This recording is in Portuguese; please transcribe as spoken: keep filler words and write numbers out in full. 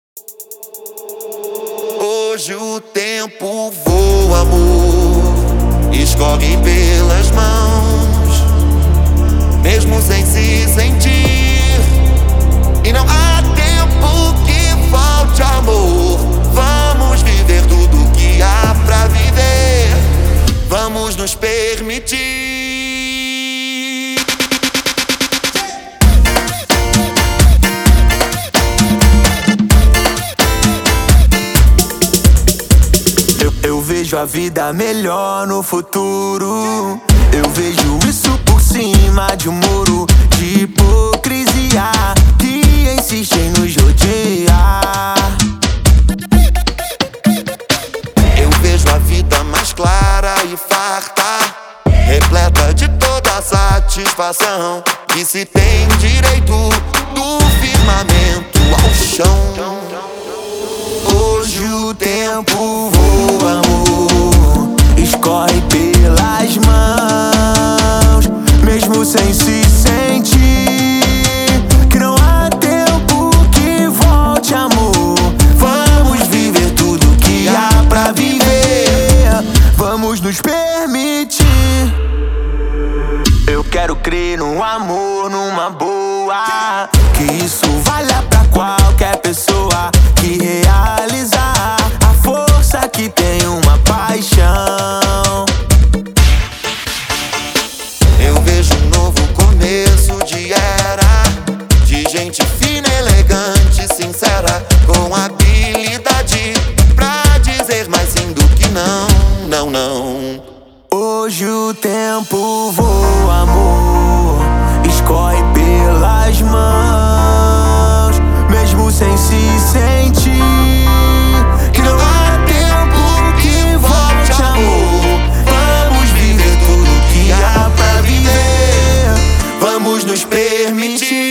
Hoje o tempo voa, amor, escorre pelas mãos, mesmo sem se sentir. E não há tempo que falte, amor. Vamos viver tudo que há pra viver. Vamos nos permitir. Eu vejo a vida melhor no futuro. Eu vejo isso por cima de um muro de hipocrisia que insiste em nos rodear. Eu vejo a vida mais clara e farta, repleta de toda satisfação, que se tem direito do firmamento ao chão. Hoje o tempo voa, amor, escorre pelas mãos, mesmo sem se sentir. Que não há tempo que volte, amor. Vamos viver tudo que há pra viver. Vamos nos permitir. Eu quero crer no amor, numa boa, que isso valha pra qualquer pessoa que realizar a força que tem uma paixão. Eu vejo um novo começo de era, de gente fina, elegante, sincera, com habilidade pra dizer mais sim do que não, não, não. Hoje o tempo voa, amor, escorre pelas mãos, mesmo sem se sentir. Que não há tempo que volte, amor. Vamos viver tudo que há pra viver. Vamos nos permitir.